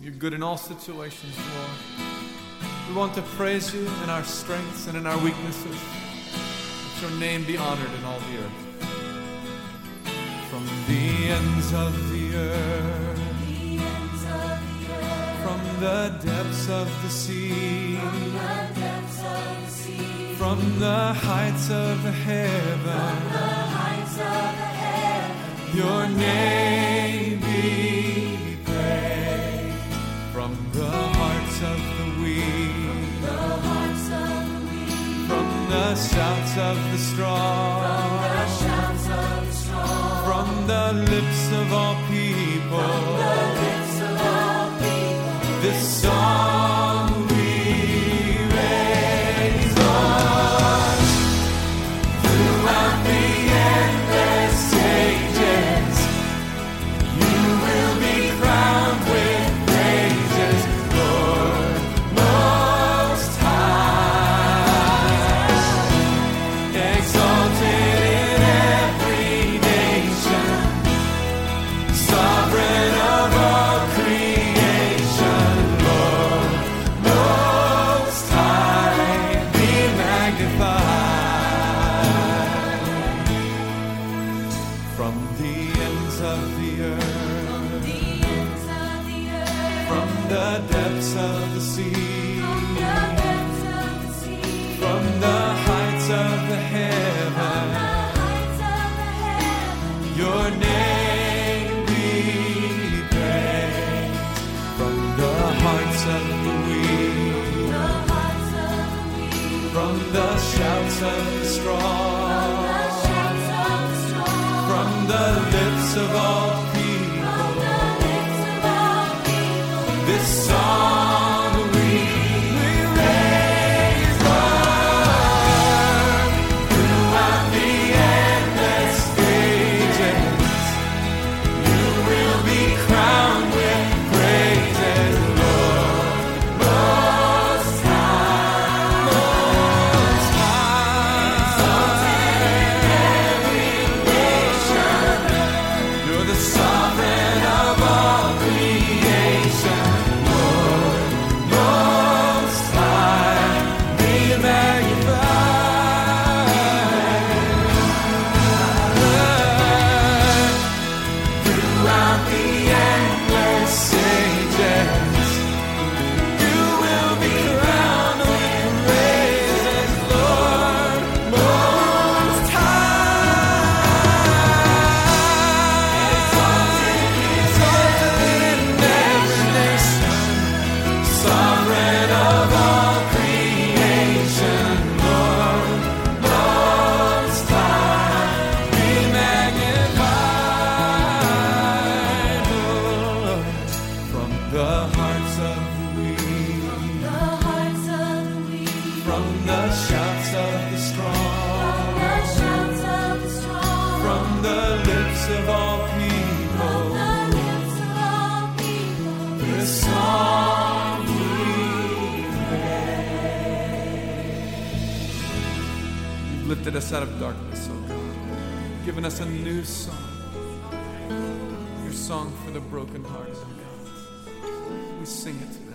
You're good in all situations, Lord. We want to praise you in our strengths and in our weaknesses. Let your name be honored in all the earth. From the ends of the earth, from the depths of the sea, from the heights of the heaven, your name be praised. From the hearts of the weak, from the shouts of the strong, from the lips of all people, this song we raise on throughout the endless ages. You will be crowned with praises, Lord Most High, exalted in every nation, sovereign of all creation, Lord Most High, be magnified. From the ends of the earth, from the depths of the sea, from the heights of the heaven, your name be praised. From the hearts of the weak, from the shouts of the strong, from the lips of all people, this song we raise on throughout the endless ages. You will be crowned with praises, Lord Most High, Most High. You're the sovereign of all creation, Lord Most High, be magnified. Throughout the endless ages, you will be crowned with praises, Lord Most High. Exalted in every nation, sovereign of all creation, Lord Most High, be magnified. Lord. From the hearts of the weak, from the shouts of the strong, from the lips of all people, this song we raise. You've lifted us out of darkness, oh God, given us a new song, your song for the brokenhearted, oh God. We sing it today.